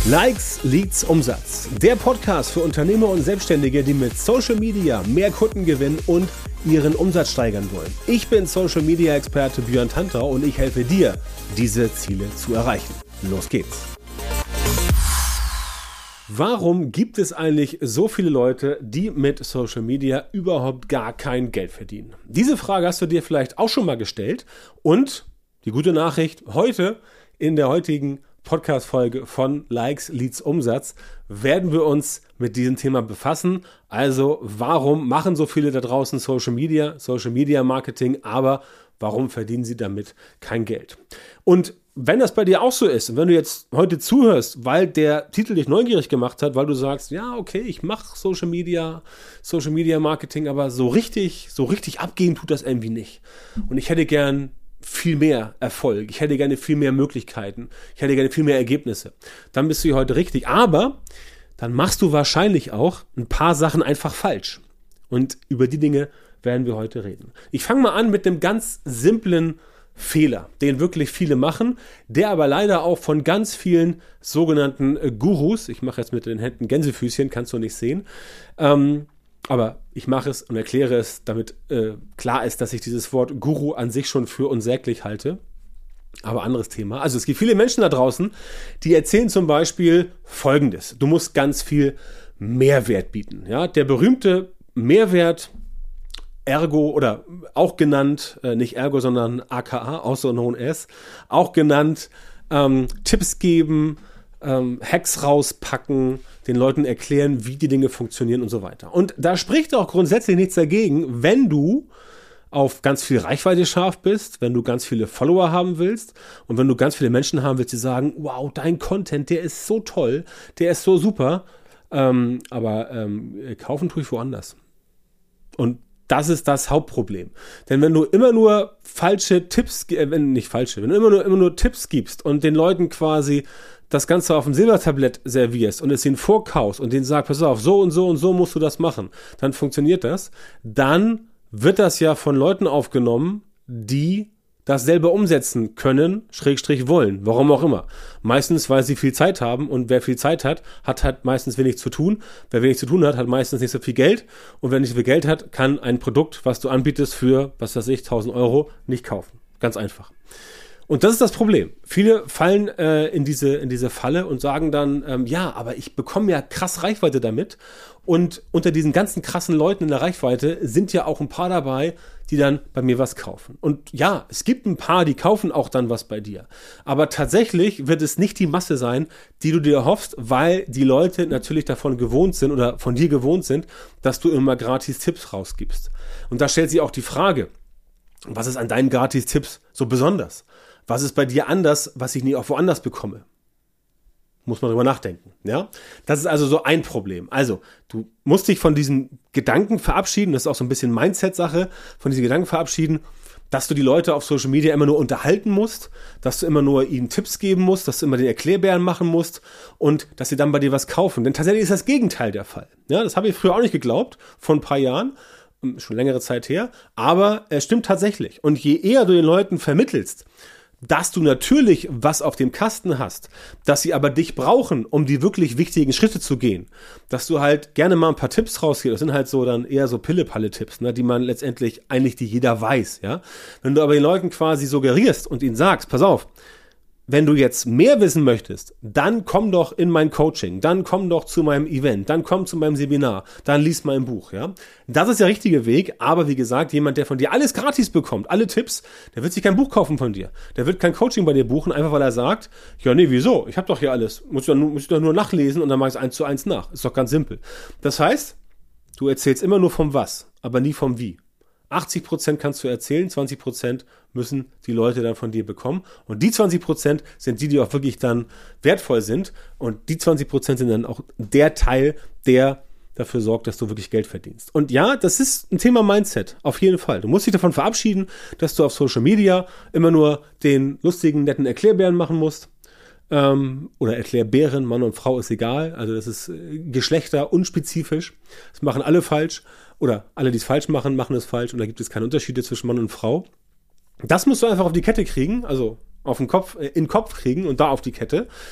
Likes, Leads, Umsatz. Der Podcast für Unternehmer und Selbstständige, die mit Social Media mehr Kunden gewinnen und ihren Umsatz steigern wollen. Ich bin Social Media Experte Björn Tantau und ich helfe dir, diese Ziele zu erreichen. Los geht's! Warum gibt es eigentlich so viele Leute, die mit Social Media überhaupt gar kein Geld verdienen? Diese Frage hast du dir vielleicht auch schon mal gestellt und die gute Nachricht, heute in der heutigen Podcast-Folge von Likes, Leads, Umsatz werden wir uns mit diesem Thema befassen. Also warum machen so viele da draußen Social Media Marketing, aber warum verdienen sie damit kein Geld? Und wenn das bei dir auch so ist, und wenn du jetzt heute zuhörst, weil der Titel dich neugierig gemacht hat, weil du sagst, ja, okay, ich mache Social Media Marketing, aber so richtig abgehen tut das irgendwie nicht. Und ich hätte gern viel mehr Erfolg, ich hätte gerne viel mehr Möglichkeiten, ich hätte gerne viel mehr Ergebnisse. Dann bist du hier heute richtig, aber dann machst du wahrscheinlich auch ein paar Sachen einfach falsch. Und über die Dinge werden wir heute reden. Ich fange mal an mit einem ganz simplen Fehler, den wirklich viele machen, der aber leider auch von ganz vielen sogenannten Gurus, ich mache jetzt mit den Händen Gänsefüßchen, kannst du nicht sehen, aber ich mache es und erkläre es, damit klar ist, dass ich dieses Wort Guru an sich schon für unsäglich halte. Aber anderes Thema. Also es gibt viele Menschen da draußen, die erzählen zum Beispiel Folgendes. Du musst ganz viel Mehrwert bieten. Ja? Der berühmte Mehrwert, Ergo oder auch genannt, nicht Ergo, sondern AKA, also known as, auch genannt, Tipps geben, Hacks rauspacken, den Leuten erklären, wie die Dinge funktionieren und so weiter. Und da spricht auch grundsätzlich nichts dagegen, wenn du auf ganz viel Reichweite scharf bist, wenn du ganz viele Follower haben willst und wenn du ganz viele Menschen haben willst, die sagen, wow, dein Content, der ist so toll, der ist so super, aber kaufen tue ich woanders. Und das ist das Hauptproblem. Denn wenn du immer nur wenn du immer nur Tipps gibst und den Leuten quasi das Ganze auf dem Silbertablett servierst und es ihnen vorkaufst und denen sagst, pass auf, so und so und so musst du das machen, dann funktioniert das. Dann wird das ja von Leuten aufgenommen, die das selber umsetzen können, / wollen, warum auch immer. Meistens, weil sie viel Zeit haben und wer viel Zeit hat, hat halt meistens wenig zu tun. Wer wenig zu tun hat, hat meistens nicht so viel Geld und wer nicht so viel Geld hat, kann ein Produkt, was du anbietest für, 1.000 Euro, nicht kaufen. Ganz einfach. Und das ist das Problem. Viele fallen in diese Falle und sagen dann, ja, aber ich bekomme ja krass Reichweite damit. Und unter diesen ganzen krassen Leuten in der Reichweite sind ja auch ein paar dabei, die dann bei mir was kaufen. Und ja, es gibt ein paar, die kaufen auch dann was bei dir. Aber tatsächlich wird es nicht die Masse sein, die du dir hoffst, weil die Leute natürlich davon gewohnt sind oder von dir gewohnt sind, dass du immer gratis Tipps rausgibst. Und da stellt sich auch die Frage, was ist an deinen Gratis-Tipps so besonders? Was ist bei dir anders, was ich nie auch woanders bekomme? Muss man drüber nachdenken, ja? Das ist also so ein Problem. Also, du musst dich von diesen Gedanken verabschieden, das ist auch so ein bisschen Mindset-Sache, von diesen Gedanken verabschieden, dass du die Leute auf Social Media immer nur unterhalten musst, dass du immer nur ihnen Tipps geben musst, dass du immer den Erklärbären machen musst und dass sie dann bei dir was kaufen. Denn tatsächlich ist das Gegenteil der Fall. Ja, das habe ich früher auch nicht geglaubt, vor ein paar Jahren, schon längere Zeit her, aber es stimmt tatsächlich. Und je eher du den Leuten vermittelst, dass du natürlich was auf dem Kasten hast, dass sie aber dich brauchen, um die wirklich wichtigen Schritte zu gehen, dass du halt gerne mal ein paar Tipps rausgibst, das sind halt so dann eher so Pille-Palle-Tipps, ne, die man letztendlich eigentlich die jeder weiß, ja. Wenn du aber den Leuten quasi suggerierst und ihnen sagst, pass auf, wenn du jetzt mehr wissen möchtest, dann komm doch in mein Coaching, dann komm doch zu meinem Event, dann komm zu meinem Seminar, dann lies mein Buch, ja. Das ist der richtige Weg, aber wie gesagt, jemand, der von dir alles gratis bekommt, alle Tipps, der wird sich kein Buch kaufen von dir. Der wird kein Coaching bei dir buchen, einfach weil er sagt, ja nee, wieso? Ich habe doch hier alles, muss ich doch nur nachlesen und dann mache ich es 1:1 nach. Ist doch ganz simpel. Das heißt, du erzählst immer nur vom Was, aber nie vom Wie. 80% kannst du erzählen, 20% müssen die Leute dann von dir bekommen. Und die 20% sind die auch wirklich dann wertvoll sind. Und die 20% sind dann auch der Teil, der dafür sorgt, dass du wirklich Geld verdienst. Und ja, das ist ein Thema Mindset, auf jeden Fall. Du musst dich davon verabschieden, dass du auf Social Media immer nur den lustigen, netten Erklärbären machen musst. Oder Erklärbären, Mann und Frau ist egal. Also das ist Geschlechter unspezifisch. Das machen alle falsch. Oder alle, die es falsch machen, machen es falsch. Und da gibt es keine Unterschiede zwischen Mann und Frau. Das musst du einfach auf die Kette kriegen, also auf den Kopf, in den Kopf kriegen und da auf die Kette.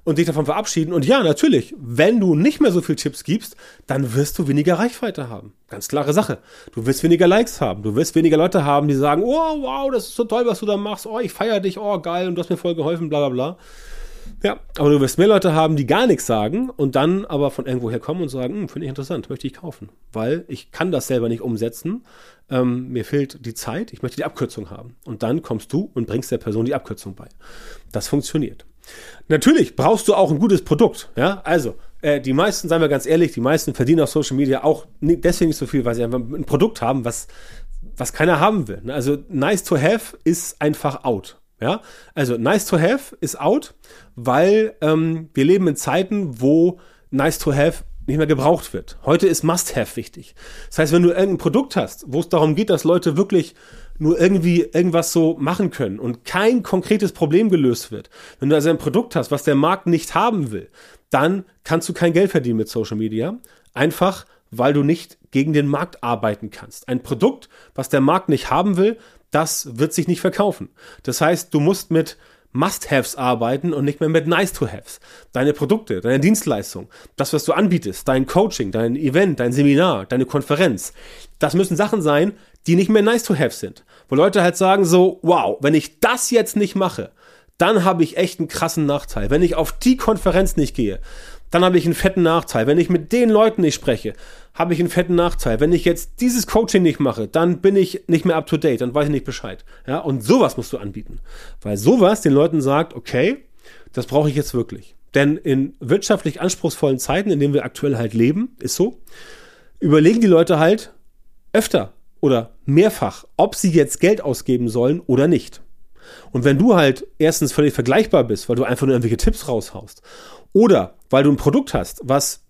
und dich davon verabschieden. Und ja, natürlich, wenn du nicht mehr so viel Tipps gibst, dann wirst du weniger Reichweite haben. Ganz klare Sache. Du wirst weniger Likes haben. Du wirst weniger Leute haben, die sagen, oh, wow, das ist so toll, was du da machst. Oh, ich feiere dich. Oh, geil. Und du hast mir voll geholfen, bla, bla, bla. Ja, aber du wirst mehr Leute haben, die gar nichts sagen und dann aber von irgendwoher kommen und sagen, finde ich interessant, möchte ich kaufen, weil ich kann das selber nicht umsetzen, mir fehlt die Zeit, ich möchte die Abkürzung haben. Und dann kommst du und bringst der Person die Abkürzung bei. Das funktioniert. Natürlich brauchst du auch ein gutes Produkt, ja, also die meisten, seien wir ganz ehrlich, die meisten verdienen auf Social Media auch deswegen nicht so viel, weil sie einfach ein Produkt haben, was keiner haben will. Also nice to have ist einfach out. Ja, also nice to have ist out, weil wir leben in Zeiten, wo nice to have nicht mehr gebraucht wird. Heute ist must have wichtig. Das heißt, wenn du irgendein Produkt hast, wo es darum geht, dass Leute wirklich nur irgendwie irgendwas so machen können und kein konkretes Problem gelöst wird, wenn du also ein Produkt hast, was der Markt nicht haben will, dann kannst du kein Geld verdienen mit Social Media. Einfach, weil du nicht gegen den Markt arbeiten kannst. Ein Produkt, was der Markt nicht haben will, das wird sich nicht verkaufen. Das heißt, du musst mit Must-Haves arbeiten und nicht mehr mit Nice-to-Haves. Deine Produkte, deine Dienstleistung, das, was du anbietest, dein Coaching, dein Event, dein Seminar, deine Konferenz, das müssen Sachen sein, die nicht mehr Nice-to-Have sind. Wo Leute halt sagen so, wow, wenn ich das jetzt nicht mache, dann habe ich echt einen krassen Nachteil. Wenn ich auf die Konferenz nicht gehe, dann habe ich einen fetten Nachteil. Wenn ich mit den Leuten nicht spreche, habe ich einen fetten Nachteil. Wenn ich jetzt dieses Coaching nicht mache, dann bin ich nicht mehr up to date, dann weiß ich nicht Bescheid. Ja, und sowas musst du anbieten. Weil sowas den Leuten sagt, okay, das brauche ich jetzt wirklich. Denn in wirtschaftlich anspruchsvollen Zeiten, in denen wir aktuell halt leben, ist so, überlegen die Leute halt öfter oder mehrfach, ob sie jetzt Geld ausgeben sollen oder nicht. Und wenn du halt erstens völlig vergleichbar bist, weil du einfach nur irgendwelche Tipps raushaust, oder weil du ein Produkt hast, was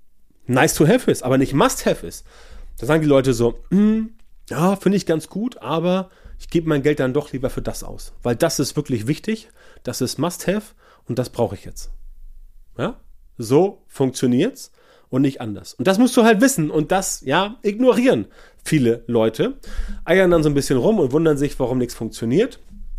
nice to have ist, aber nicht must have ist, dann sagen die Leute so, ja, finde ich ganz gut, aber ich gebe mein Geld dann doch lieber für das aus. Weil das ist wirklich wichtig, das ist must have und das brauche ich jetzt. Ja? So funktioniert's und nicht anders. Und das musst du halt wissen und das, ja, ignorieren viele Leute, eiern dann so ein bisschen rum und wundern sich, warum nichts funktioniert.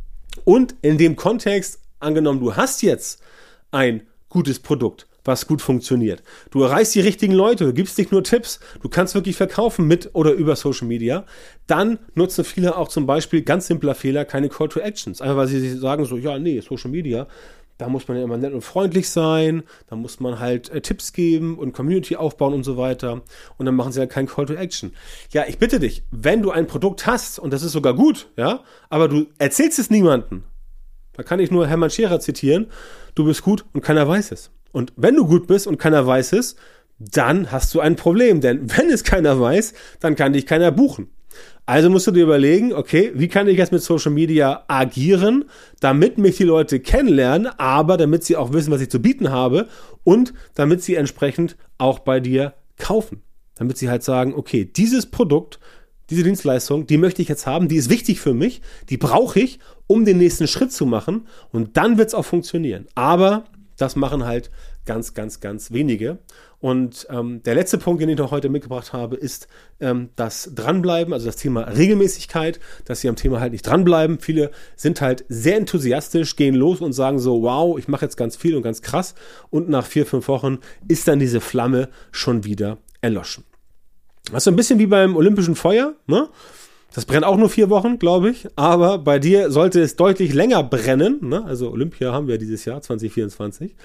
Und in dem Kontext, angenommen, du hast jetzt ein gutes Produkt, was gut funktioniert. Du erreichst die richtigen Leute, du gibst nicht nur Tipps, du kannst wirklich verkaufen mit oder über Social Media. Dann nutzen viele auch zum Beispiel, ganz simpler Fehler, keine Call to Actions. Einfach weil sie sagen so, ja, nee, Social Media, da muss man ja immer nett und freundlich sein, da muss man halt Tipps geben und Community aufbauen und so weiter. Und dann machen sie halt kein Call to Action. Ja, ich bitte dich, wenn du ein Produkt hast, und das ist sogar gut, ja, aber du erzählst es niemandem, da kann ich nur Hermann Scherer zitieren, du bist gut und keiner weiß es. Und wenn du gut bist und keiner weiß es, dann hast du ein Problem. Denn wenn es keiner weiß, dann kann dich keiner buchen. Also musst du dir überlegen, okay, wie kann ich jetzt mit Social Media agieren, damit mich die Leute kennenlernen, aber damit sie auch wissen, was ich zu bieten habe und damit sie entsprechend auch bei dir kaufen. Damit sie halt sagen, okay, dieses Produkt, diese Dienstleistung, die möchte ich jetzt haben, die ist wichtig für mich, die brauche ich, um den nächsten Schritt zu machen und dann wird es auch funktionieren. Aber das machen halt ganz, ganz, ganz wenige. Und der letzte Punkt, den ich noch heute mitgebracht habe, ist das Dranbleiben, also das Thema Regelmäßigkeit, dass sie am Thema halt nicht dranbleiben. Viele sind halt sehr enthusiastisch, gehen los und sagen so, wow, ich mache jetzt ganz viel und ganz krass. Und nach 4-5 Wochen ist dann diese Flamme schon wieder erloschen. Das ist ein bisschen wie beim Olympischen Feuer, ne? Das brennt auch nur 4 Wochen, glaube ich. Aber bei dir sollte es deutlich länger brennen. Ne? Also Olympia haben wir dieses Jahr, 2024.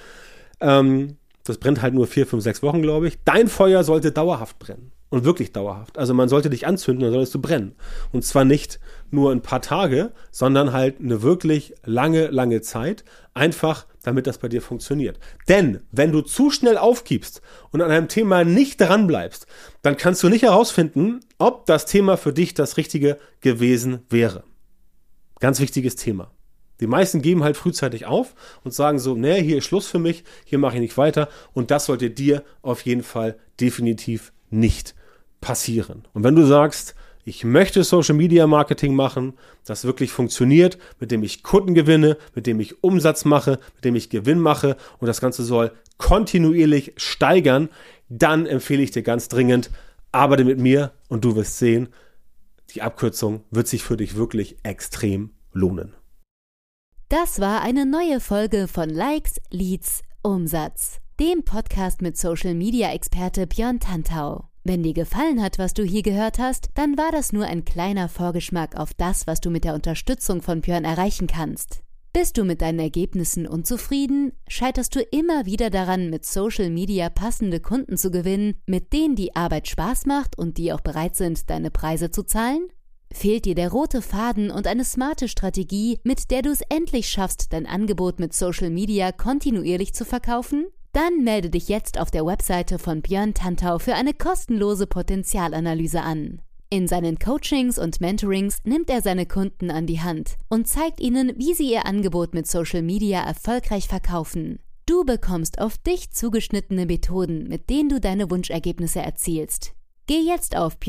Das brennt halt nur 4, 5, 6 Wochen, glaube ich. Dein Feuer sollte dauerhaft brennen. Und wirklich dauerhaft. Also man sollte dich anzünden, dann solltest du brennen. Und zwar nicht nur ein paar Tage, sondern halt eine wirklich lange, lange Zeit. Einfach, damit das bei dir funktioniert. Denn wenn du zu schnell aufgibst und an einem Thema nicht dran bleibst, dann kannst du nicht herausfinden, ob das Thema für dich das Richtige gewesen wäre. Ganz wichtiges Thema. Die meisten geben halt frühzeitig auf und sagen so, nee, hier ist Schluss für mich, hier mache ich nicht weiter. Und das sollte dir auf jeden Fall definitiv nicht passieren. Und wenn du sagst, ich möchte Social Media Marketing machen, das wirklich funktioniert, mit dem ich Kunden gewinne, mit dem ich Umsatz mache, mit dem ich Gewinn mache und das Ganze soll kontinuierlich steigern, dann empfehle ich dir ganz dringend, arbeite mit mir und du wirst sehen, die Abkürzung wird sich für dich wirklich extrem lohnen. Das war eine neue Folge von Likes, Leads Umsatz, dem Podcast mit Social-Media-Experte Björn Tantau. Wenn dir gefallen hat, was du hier gehört hast, dann war das nur ein kleiner Vorgeschmack auf das, was du mit der Unterstützung von Björn erreichen kannst. Bist du mit deinen Ergebnissen unzufrieden? Scheiterst du immer wieder daran, mit Social Media passende Kunden zu gewinnen, mit denen die Arbeit Spaß macht und die auch bereit sind, deine Preise zu zahlen? Fehlt dir der rote Faden und eine smarte Strategie, mit der du es endlich schaffst, dein Angebot mit Social Media kontinuierlich zu verkaufen? Dann melde dich jetzt auf der Webseite von Björn Tantau für eine kostenlose Potenzialanalyse an. In seinen Coachings und Mentorings nimmt er seine Kunden an die Hand und zeigt ihnen, wie sie ihr Angebot mit Social Media erfolgreich verkaufen. Du bekommst auf dich zugeschnittene Methoden, mit denen du deine Wunschergebnisse erzielst. Geh jetzt auf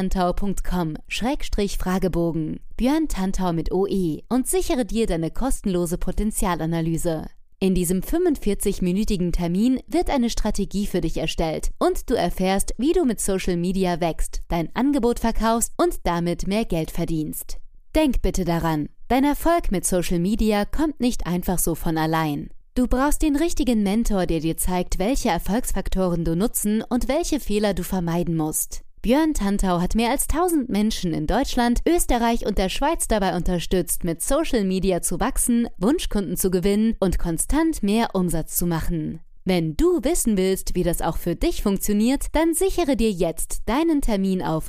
björntantau.com/Fragebogen, Björn Tantau mit OE, und sichere dir deine kostenlose Potenzialanalyse. In diesem 45-minütigen Termin wird eine Strategie für dich erstellt und du erfährst, wie du mit Social Media wächst, dein Angebot verkaufst und damit mehr Geld verdienst. Denk bitte daran, dein Erfolg mit Social Media kommt nicht einfach so von allein. Du brauchst den richtigen Mentor, der dir zeigt, welche Erfolgsfaktoren du nutzen und welche Fehler du vermeiden musst. Björn Tantau hat mehr als 1000 Menschen in Deutschland, Österreich und der Schweiz dabei unterstützt, mit Social Media zu wachsen, Wunschkunden zu gewinnen und konstant mehr Umsatz zu machen. Wenn du wissen willst, wie das auch für dich funktioniert, dann sichere dir jetzt deinen Termin auf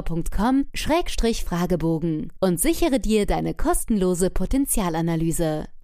björntantau.com/Fragebogen und sichere dir deine kostenlose Potenzialanalyse.